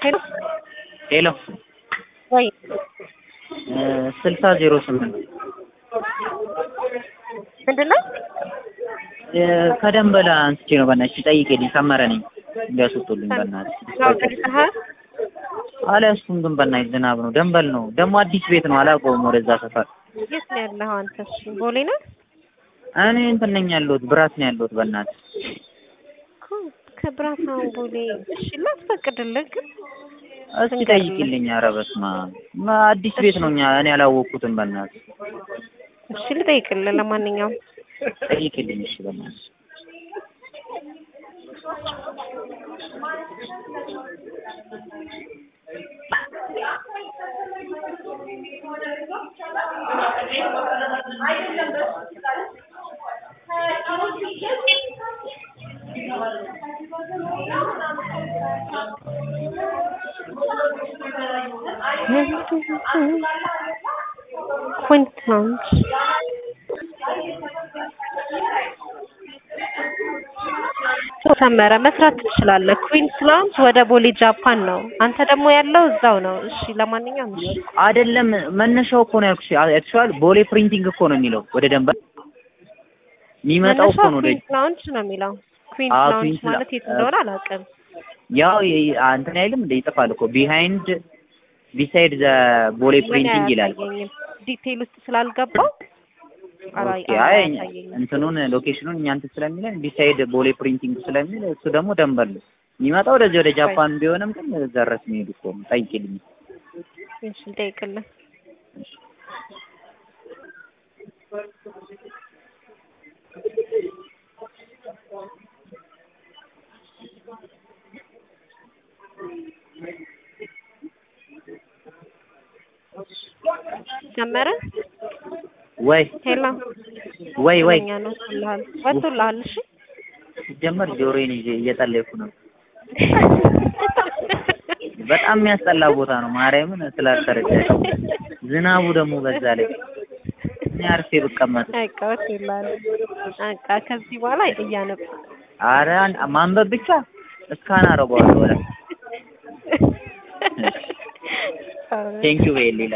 ሄሎ ሄሎ ወይ 6008 ምንድነው? ከደንበላ አንስቼ ነው። በእናትሽ ጠይቄልኝ ሰመረ ነኝ እንዲያስወጡልኝ በእናትሽ። አልያዝኩም ግን በእናትሽ ዝናብ ነው ደንበል ነው ደግሞ አዲስ ቤት ነው አላውቀውም። ወደዛ ሰፈር የት ነው ያለኸው አንተ? እሺ ቦሌ ነህ? እኔ እንትን ነኝ ያለሁት ብራት ነው ያለሁት በእናትሽ። ከብራት ነው ቦሌ። እሺ ላስፈቅድልህ ግን እስኪ ጠይቂልኝ። ኧረ በስመ አብ አዲስ ቤት ነው እኔ አላወቅኩትም በእናትሽ። እሺ ልጠይቅልህ። ለማንኛውም ጠይቂልኝ እሺ በእናትሽ። ኩዊንስላንድ ሰመረ መስራት ትችላለህ። ኩዊንስላንድ ወደ ቦሌ ጃፓን ነው። አንተ ደግሞ ያለው እዛው ነው። እሺ ለማንኛውም እሺ አይደለም መነሻው እኮ ነው ያልኩሽ። አክቹዋሊ ቦሌ ፕሪንቲንግ እኮ ነው የሚለው ወደ ደንበል የሚመጣው እኮ ነው። ኩዊንስላንድ ነው የሚለው። ኩዊንስላንድ ማለት የት እንደሆነ አላውቅም። ያው እንትን አይልም እንደ ይጽፋል እኮ ቢሳይድ ዘ ቦሌ ፕሪንቲንግ ይላል። ዲቴል ውስጥ ስላልገባው አይ እንትኑን ሎኬሽኑን እኛ እንትን ስለሚለን ቢሳይድ ቦሌ ፕሪንቲንግ ስለሚል እሱ ደግሞ ደንበል የሚመጣው ወደዚህ ወደ ጃፓን ቢሆንም ግን ዘረስ የሚሄድ እኮ ነው። ጠይቂልኝ። እሺ ጠይቅልኝ። ሰመረ ወይ ሄሎ ወይ ወጥቶልሃል? እሺ ሲጀመር ጆሮዬን እየጠለይኩ ነው። በጣም የሚያስጠላ ቦታ ነው። ማርያምን ስላልተረዳሽ ዝናቡ ደግሞ በዛ ላይ እኔ አርፌ ብቀመጥ አይቀርም ይላል። አንቃ ከዚህ በኋላ እያነብ ኧረ ማንበብ ብቻ እስካን አደርገዋለሁ። ወላ ቴንኪው